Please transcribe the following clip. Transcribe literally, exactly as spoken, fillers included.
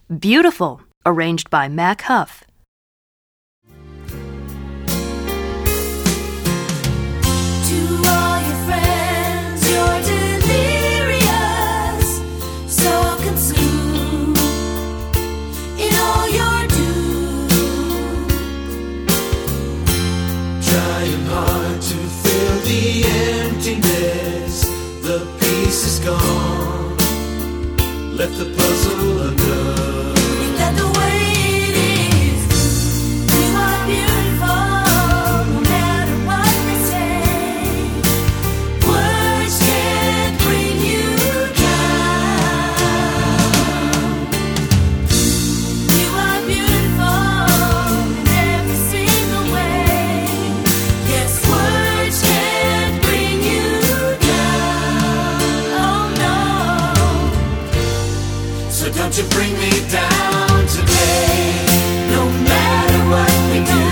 Beautiful, arranged by Mac Huff. Trying hard to fill the emptiness, the peace is gone. Left the puzzle undone. Ain't that the way it is? You are beautiful, no matter what they say. Words can't bring you down. You are beautiful in every single way. Yes, words can't bring you down. Oh no. So don't you bring me down today, no matter what we do.